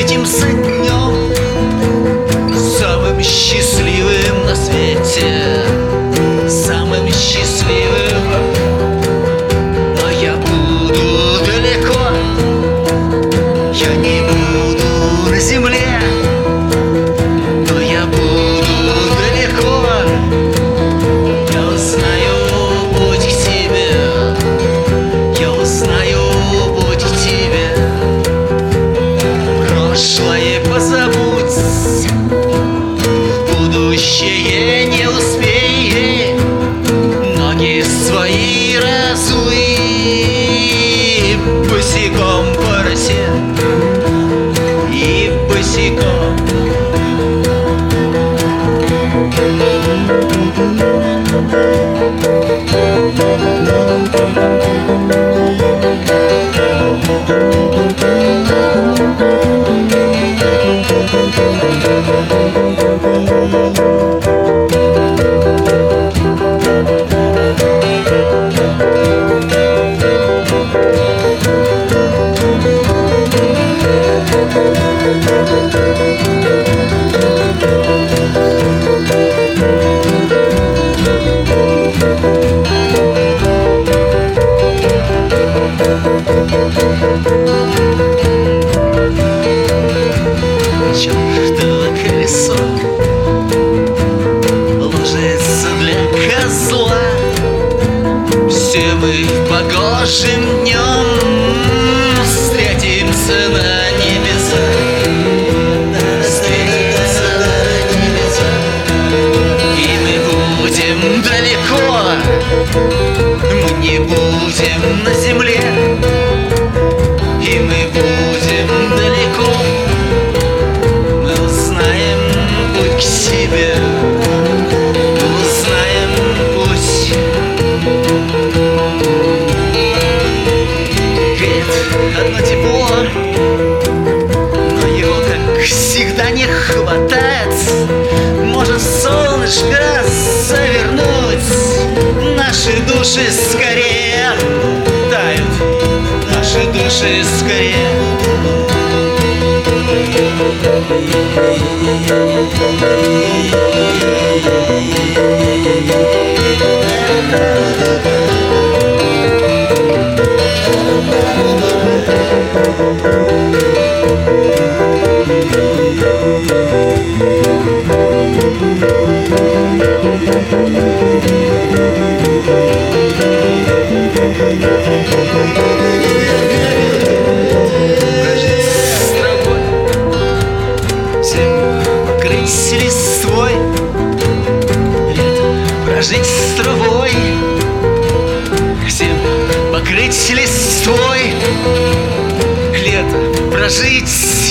встретимся днем, самым счастливым на свете, самым счастливым. Но я буду далеко, я не буду на земле, но я буду далеко. Я узнаю путь к тебе, я узнаю путь к тебе. Прошлое позабудь, будущее не успей, ноги свои разуй, босиком по росе и босиком. Чёртово колесо ложится для козла. Все мы погожим днем встретимся на небесах, встретимся на небесах. И мы будем далеко, мы не будем на земле, и мы будем далеко. К себе узнаем путь. Греет одно тепло, но его, как всегда, не хватает. Может, солнышко завернуть, наши души скорее тают, наши души скорее. Листвой лето прожить с травой, всем покрыть листвой, лето прожить.